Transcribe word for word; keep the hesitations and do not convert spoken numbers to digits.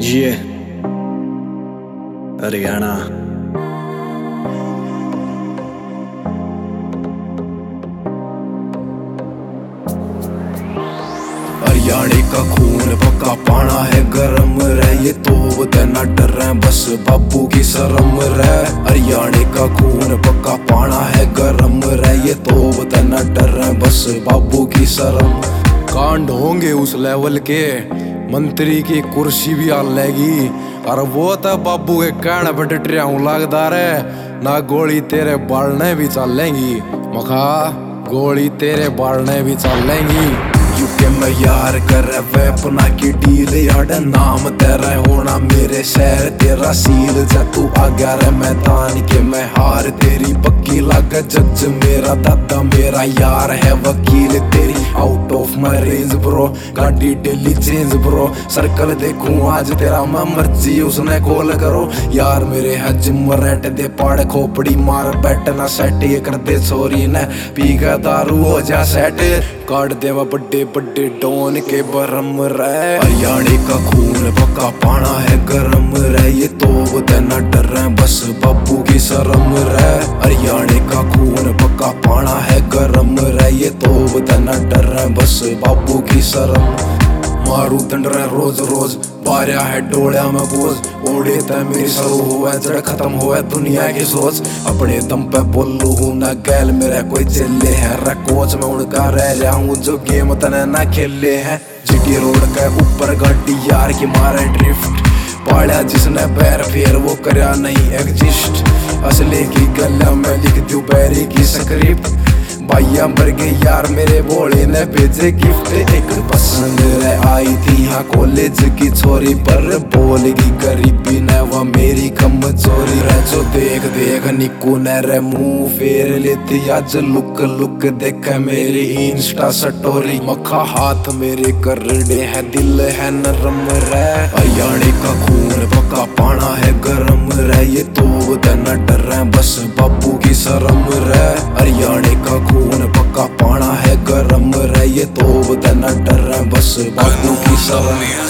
ये हरियाणा। हरियाणे का खून पक्का पाना है गरम रह, ये तो न डर रहे बस बाबू की शर्म रह। हरियाणे का खून पक्का पाना है गरम रह, ये तो न डर रहे बस बाबू की शर्म। कांड होंगे उस लेवल के मंत्री की कुर्सी भी आ लेगी, और वो तो बाबू के कहने पर डटरिया हूँ लगदा रे ना, गोली तेरे बालने भी चलेंगी मखा, गोली तेरे बालने भी चलेंगी। यूके में यार कर वेपना की डील यार, नाम तेरा होना मेरे शहर तेरा सील। जा तू आ गया रे मैदान के मैं हार तेरी पक्की लाग, जज मेरा दादा मेरा यार है वकील तेरी। Out of my range bro, गाड़ी डेली चेंज ब्रो, सर्कल देखूं आज तेरा मैं मर्जी उसने कॉल करो। यार मेरे है जिम रेट दे पाड़ खोपड़ी मार बैठ ना सेट, ये कर दे छोरी ने पी का दारू हो जा सेट, काट देवा बड्डे बड्डे डॉन के बरम रह। हरियाणे का खून पक्का पाना है गरम रह, ये तो न डर रहे बस बाबू की शर्म रह। हरियाणे का खून पक्का पाना है गरम रह, ये तो न डर रहे बस बाबू की शर्म। मारू दंड रहे रोज रोज बारिया है डोलिया में बोझ, ओढ़े तय मेरी सरू हुआ जड़ खत्म हुआ दुनिया की सोच। अपने दम पे बोलू हूँ ना गैल मेरा कोई चले है रे कोच, मैं उनका रह रहा हूँ जो गेम तने ना खेले हैं। जीटी रोड के ऊपर गाड़ी यार की मारे ड्रिफ्ट, पाड़ा जिसने पैर फेर वो करया नहीं एग्जिस्ट। असले की गला में लिख दूं बैरी की स्क्रिप्ट, भैया मर गए यार मेरे भोले ने भेजे गिफ्ट। एक पसंद रह आई थी यहाँ कॉलेज की छोरी, पर बोलेगी गरीबी ने वह मेरी कमजोरी रह। जो देख देख निकू ने रे मुंह फेर लेती आज, लुक लुक देख मेरी इंस्टा स्टोरी। मखा हाथ मेरे करड़े है दिल है नरम रह। हरियाणे का खून पक्का पाना है गरम रह, ये तो न डर रहे बस बाबू की शर्म रह। हरियाणे का खून पक्का पाना है गरम रह, ये तो न डर रहे बस बाबू की शर्म।